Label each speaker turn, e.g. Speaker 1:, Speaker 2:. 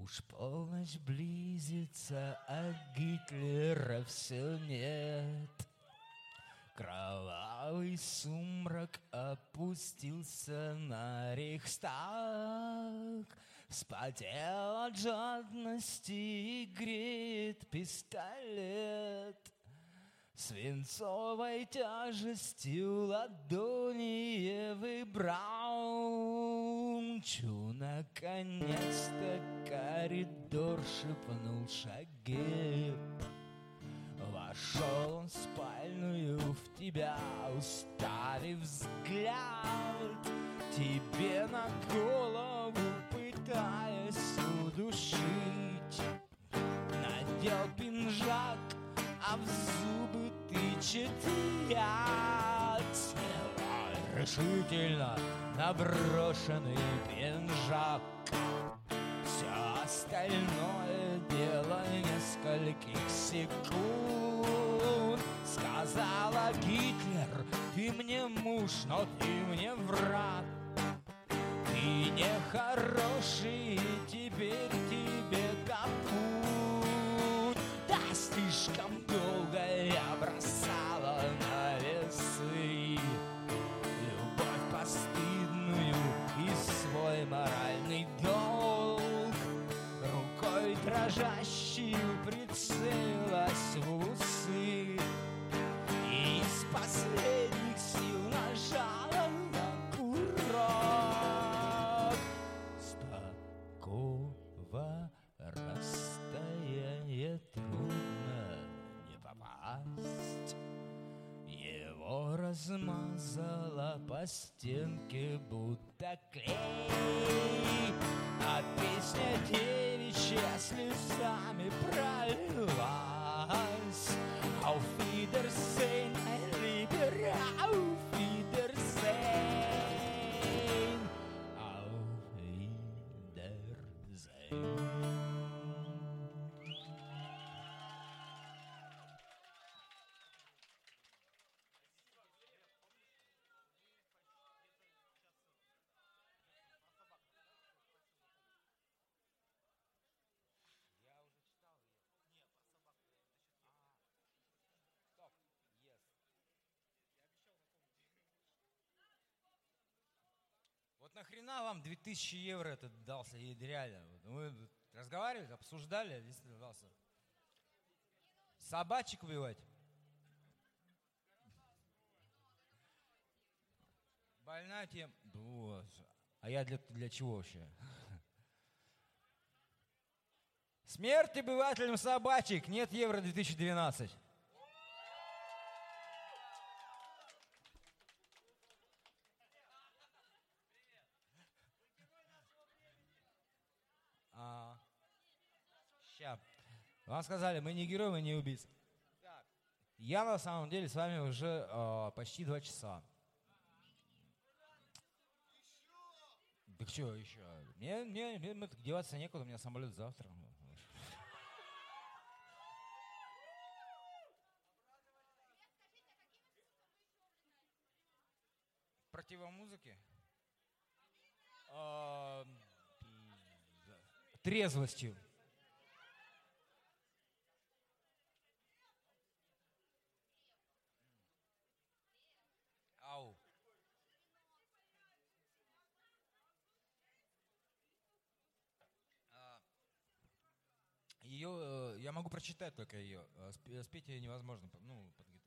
Speaker 1: Уж полночь близится, а Гитлера все нет. Кровавый сумрак опустился на Рейхстаг. Вспотел от жадности и греет пистолет. Свинцовой тяжестью ладони Евы Браун. Чу, наконец-то коридор шепнул шаги. Вошел он в спальную, в тебя уставив взгляд, тебе на голову пытаясь удушить. Надел пинжак, а в зубы тычет яд. Сняла решительно наброшенный пинжак. Все остальное дело нескольких секунд. Сказала Гитлер: ты мне муж, но ты мне враг. Ты нехороший, и теперь тебе капут. Да, слишком долго я бросала на весы любовь постыдную и свой моральный долг. Рукой дрожащей прицелилась в усы и из последних сил нажала на курок. С такого расстояния трудно не попасть. Его размазала по стенке будто клей, а песня девичья слезами пролилась. Auf Wiedersehen, mein Lieber, auf Wiedersehen, auf Wiedersehen. Вот нахрена вам 2000 евро этот дался, и реально? Мы разговаривали, обсуждали, действительно дался. Собачек убивать? Больная тема. А я для чего вообще? Смерть обывателям собачек. Нет евро 2012. Ща. Вам сказали, мы не герои, мы не убийцы. Так. Я на самом деле с вами уже почти 2 часа. Так что еще? Мне деваться некуда, у меня самолет завтра. Противомузыки? Трезвостью. Ау. Ее, я могу прочитать только ее. Спеть ее невозможно, ну, под гитару.